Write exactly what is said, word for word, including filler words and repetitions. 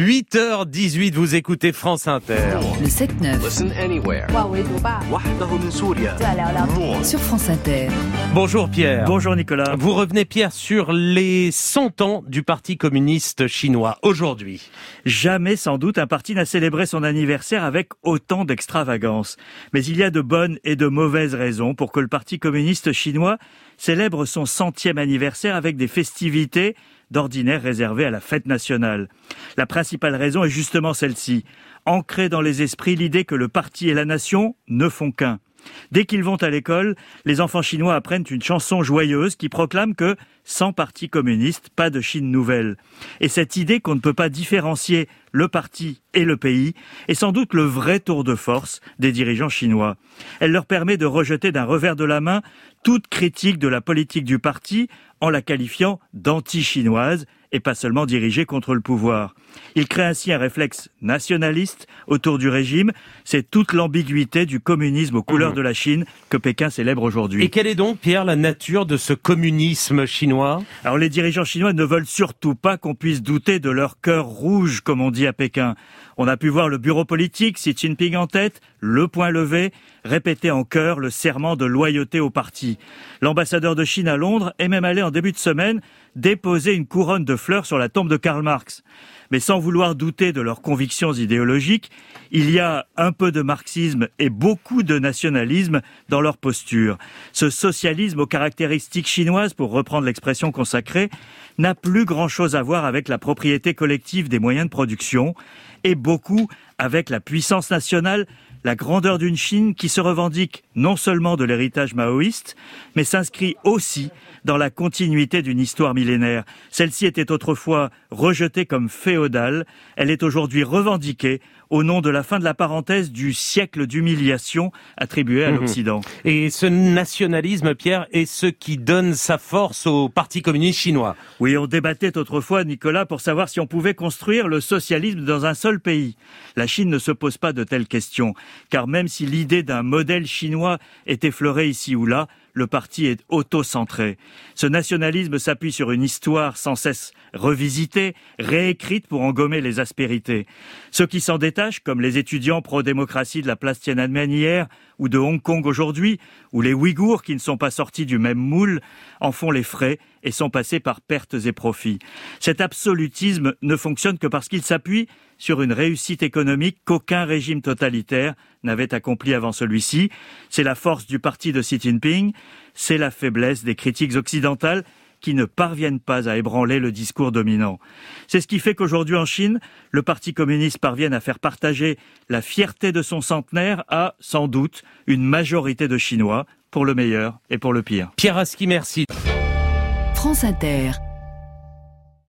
huit heures dix-huit, vous écoutez France Inter. Le sept neuf. Listen anywhere. Sur France Inter. Bonjour Pierre. Bonjour Nicolas. Vous revenez Pierre sur les cent ans du Parti communiste chinois aujourd'hui. Jamais sans doute un parti n'a célébré son anniversaire avec autant d'extravagance. Mais il y a de bonnes et de mauvaises raisons pour que le Parti communiste chinois célèbre son centième anniversaire avec des festivités d'ordinaire réservées à la fête nationale. La principale raison est justement celle-ci. Ancrée dans les esprits l'idée que le parti et la nation ne font qu'un. Dès qu'ils vont à l'école, les enfants chinois apprennent une chanson joyeuse qui proclame que sans parti communiste, pas de Chine nouvelle. Et cette idée qu'on ne peut pas différencier le parti et le pays est sans doute le vrai tour de force des dirigeants chinois. Elle leur permet de rejeter d'un revers de la main toute critique de la politique du parti en la qualifiant d'anti-chinoise et pas seulement dirigée contre le pouvoir. Il crée ainsi un réflexe nationaliste autour du régime. C'est toute l'ambiguïté du communisme aux couleurs mmh. de la Chine que Pékin célèbre aujourd'hui. Et quelle est donc, Pierre, la nature de ce communisme chinois ? Alors les dirigeants chinois ne veulent surtout pas qu'on puisse douter de leur cœur rouge, comme on dit à Pékin. On a pu voir le bureau politique, Xi Jinping en tête, le poing levé, répéter en chœur le serment de loyauté au parti. L'ambassadeur de Chine à Londres est même allé en début de semaine déposer une couronne de fleurs sur la tombe de Karl Marx. Mais sans vouloir douter de leurs convictions idéologiques, il y a un peu de marxisme et beaucoup de nationalisme dans leur posture. Ce socialisme aux caractéristiques chinoises, pour reprendre l'expression consacrée, n'a plus grand-chose à voir avec la propriété collective des moyens de production et beaucoup avec la puissance nationale, la grandeur d'une Chine qui se revendique non seulement de l'héritage maoïste, mais s'inscrit aussi dans la continuité d'une histoire millénaire. Celle-ci était autrefois rejetée comme féodale, elle est aujourd'hui revendiquée au nom de la fin de la parenthèse du siècle d'humiliation attribué à mmh. l'Occident. Et ce nationalisme, Pierre, est ce qui donne sa force au Parti communiste chinois. Oui, on débattait autrefois, Nicolas, pour savoir si on pouvait construire le socialisme dans un seul pays. La Chine ne se pose pas de telles questions, car même si l'idée d'un modèle chinois est effleurée ici ou là, le parti est auto-centré. Ce nationalisme s'appuie sur une histoire sans cesse revisitée, réécrite pour engommer les aspérités. Ceux qui s'en détachent, comme les étudiants pro-démocratie de la place Tiananmen hier, ou de Hong Kong aujourd'hui, ou les Ouïghours qui ne sont pas sortis du même moule, en font les frais et sont passés par pertes et profits. Cet absolutisme ne fonctionne que parce qu'il s'appuie sur une réussite économique qu'aucun régime totalitaire n'avait accompli avant celui-ci. C'est la force du parti de Xi Jinping, c'est la faiblesse des critiques occidentales qui ne parviennent pas à ébranler le discours dominant. C'est ce qui fait qu'aujourd'hui en Chine, le Parti communiste parvient à faire partager la fierté de son centenaire à, sans doute, une majorité de Chinois, pour le meilleur et pour le pire. Pierre Aski, merci. France Inter.